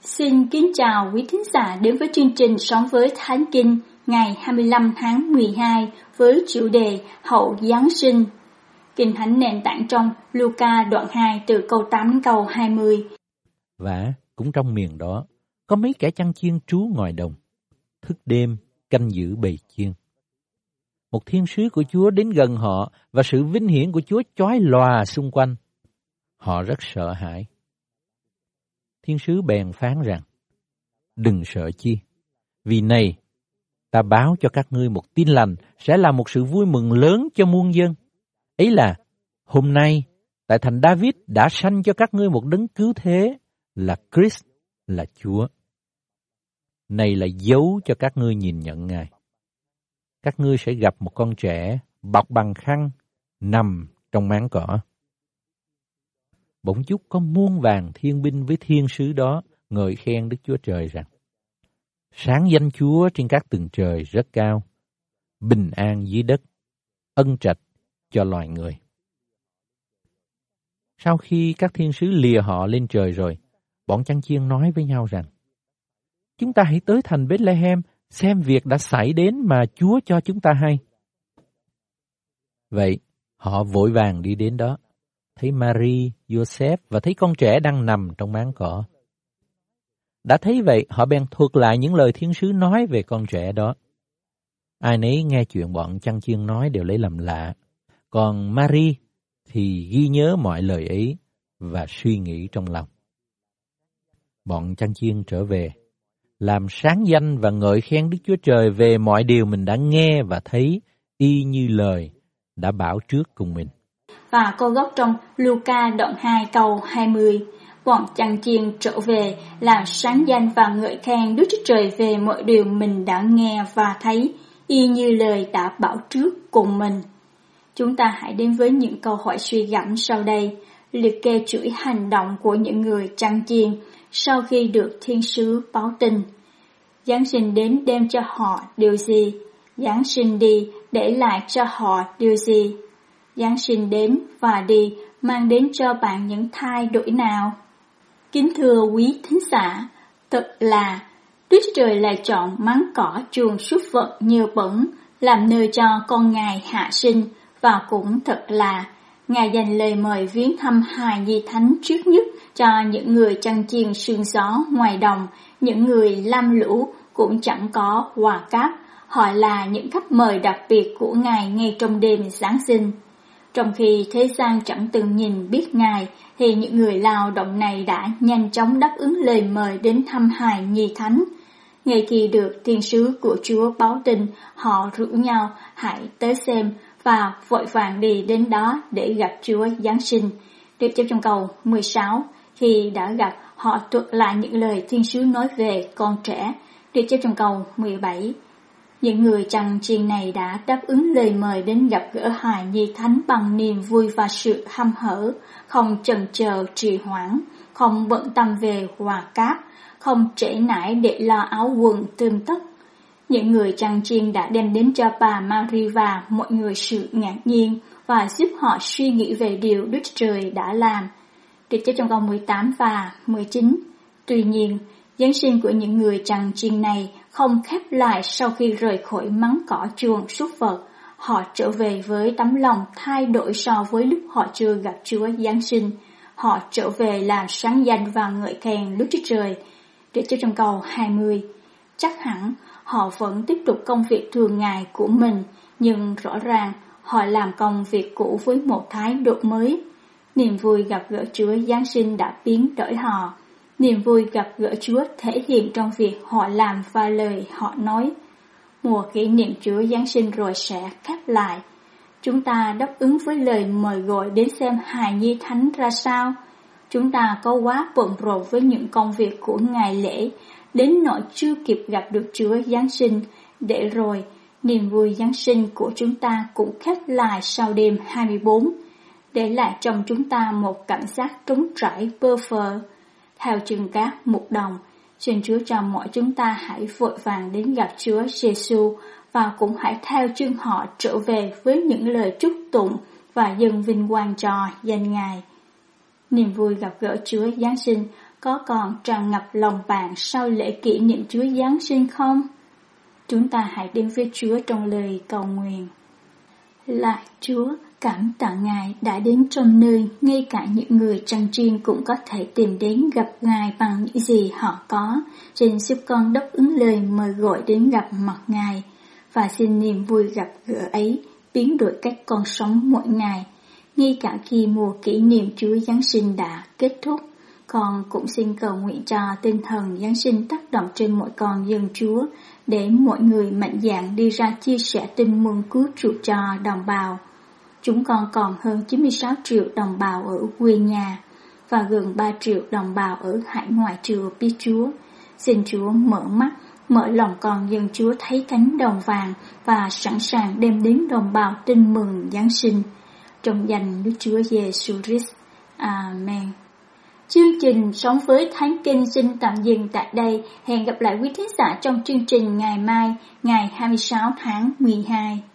Xin kính chào quý thính giả đến với chương trình Sống với Thánh Kinh ngày 25 tháng 12 với chủ đề Hậu Giáng sinh. Kinh Thánh nền tảng trong Luca đoạn 2 từ câu 8 đến câu 20. Và cũng trong miền đó, có mấy kẻ chăn chiên trú ngoài đồng, thức đêm canh giữ bầy chiên. Một thiên sứ của Chúa đến gần họ và sự vinh hiển của Chúa chói lòa xung quanh. Họ rất sợ hãi. Thiên sứ bèn phán rằng, đừng sợ chi, vì này, ta báo cho các ngươi một tin lành sẽ là một sự vui mừng lớn cho muôn dân. Ấy là, hôm nay, tại thành David đã sanh cho các ngươi một đấng cứu thế, là Christ, là Chúa. Này là dấu cho các ngươi nhìn nhận Ngài. Các ngươi sẽ gặp một con trẻ bọc bằng khăn, nằm trong máng cỏ. Bỗng chốc có muôn vàn thiên binh với thiên sứ đó ngợi khen Đức Chúa Trời rằng, sáng danh Chúa trên các tầng trời rất cao, bình an dưới đất, ân trạch cho loài người. Sau khi các thiên sứ lìa họ lên trời rồi, bọn chăn chiên nói với nhau rằng, chúng ta hãy tới thành Bethlehem xem việc đã xảy đến mà Chúa cho chúng ta hay. Vậy, họ vội vàng đi đến đó, thấy Mary, Joseph và thấy con trẻ đang nằm trong máng cỏ. Đã thấy vậy, họ bèn thuật lại những lời thiên sứ nói về con trẻ đó. Ai nấy nghe chuyện bọn chăn chiên nói đều lấy làm lạ, còn Mary thì ghi nhớ mọi lời ấy và suy nghĩ trong lòng. Bọn chăn chiên trở về, làm sáng danh và ngợi khen Đức Chúa Trời về mọi điều mình đã nghe và thấy, y như lời đã bảo trước cùng mình. Và câu gốc trong Luca đoạn 2 câu 20. Bọn chăn chiên trở về, làm sáng danh và ngợi khen Đức Chúa Trời về mọi điều mình đã nghe và thấy, y như lời đã bảo trước cùng mình. Chúng ta hãy đến với những câu hỏi suy gẫm sau đây, liệt kê chuỗi hành động của những người chăn chiên sau khi được thiên sứ báo tin. Giáng sinh đến đem cho họ điều gì? Giáng sinh đi để lại cho họ điều gì? Giáng sinh đến và đi mang đến cho bạn những thay đổi nào? Kính thưa quý thính giả, thật là Đức Chúa Trời lại chọn máng cỏ chuồng súc vật nhơ bẩn làm nơi cho con Ngài hạ sinh, và cũng thật là Ngài dành lời mời viếng thăm hài nhi thánh trước nhất cho những người chăn chiên sương gió ngoài đồng, những người lam lũ cũng chẳng có quà cáp. Họ là những khách mời đặc biệt của Ngài ngay trong đêm Giáng sinh. Trong khi thế gian chẳng từng nhìn biết Ngài, thì những người lao động này đã nhanh chóng đáp ứng lời mời đến thăm hài nhi thánh. Ngay khi được thiên sứ của Chúa báo tin, họ rủ nhau hãy tới xem và vội vàng đi đến đó để gặp Chúa Giáng sinh. Được chép trong câu 16, khi đã gặp, họ thuật lại những lời thiên sứ nói về con trẻ. Được chép trong câu 17. Những người chăn chiên này đã đáp ứng lời mời đến gặp gỡ hài nhi thánh bằng niềm vui và sự hăm hở, không chần chờ trì hoãn, không bận tâm về quà cáp, không trễ nải để lo áo quần tươm tất. Những người chăn chiên đã đem đến cho bà Mary và mọi người sự ngạc nhiên và giúp họ suy nghĩ về điều Đức Trời đã làm. Được chép trong câu 18 và 19. Tuy nhiên, Giáng sinh của những người chăn chiên này không khép lại sau khi rời khỏi máng cỏ chuồng súc vật. Họ trở về với tấm lòng thay đổi so với lúc họ chưa gặp Chúa Giáng sinh. Họ trở về làm sáng danh và ngợi khen Đức Chúa Trời. Để cho trong câu 20, chắc hẳn họ vẫn tiếp tục công việc thường ngày của mình, nhưng rõ ràng họ làm công việc cũ với một thái độ mới. Niềm vui gặp gỡ Chúa Giáng sinh đã biến đổi họ. Niềm vui gặp gỡ Chúa thể hiện trong việc họ làm và lời họ nói. Mùa kỷ niệm Chúa Giáng sinh rồi sẽ khép lại. Chúng ta đáp ứng với lời mời gọi đến xem hài nhi thánh ra sao? Chúng ta có quá bận rộn với những công việc của ngày lễ, đến nỗi chưa kịp gặp được Chúa Giáng sinh, để rồi niềm vui Giáng sinh của chúng ta cũng khép lại sau đêm 24, để lại trong chúng ta một cảm giác trống trải bơ phờ. Theo chương các mục đồng, xin Chúa cho mọi chúng ta hãy vội vàng đến gặp Chúa Giêsu và cũng hãy theo chân họ trở về với những lời chúc tụng và dâng vinh quang cho danh Ngài. Niềm vui gặp gỡ Chúa Giáng sinh có còn tràn ngập lòng bạn sau lễ kỷ niệm Chúa Giáng sinh không? Chúng ta hãy đến với Chúa trong lời cầu nguyện. Lạy Chúa, cảm tạ Ngài đã đến trong nơi ngay cả những người trăng chiên cũng có thể tìm đến gặp Ngài bằng những gì họ có. Xin giúp con đáp ứng lời mời gọi đến gặp mặt Ngài, và xin niềm vui gặp gỡ ấy biến đổi cách con sống mỗi ngày. Ngay cả khi mùa kỷ niệm Chúa Giáng sinh đã kết thúc, con cũng xin cầu nguyện cho tinh thần Giáng sinh tác động trên mỗi con dân Chúa, để mọi người mạnh dạn đi ra chia sẻ tin mừng cứu chuộc cho đồng bào. Chúng con còn hơn 96 triệu đồng bào ở quê nhà và gần 3 triệu đồng bào ở hải ngoại chưa biết Chúa. Xin Chúa mở mắt, mở lòng con dân Chúa thấy cánh đồng vàng và sẵn sàng đem đến đồng bào tin mừng Giáng sinh. Trong danh Đức Chúa Giêsu Christ. Amen. Chương trình Sống với Thánh Kinh xin tạm dừng tại đây. Hẹn gặp lại quý thính giả trong chương trình ngày mai, ngày 26 tháng 12.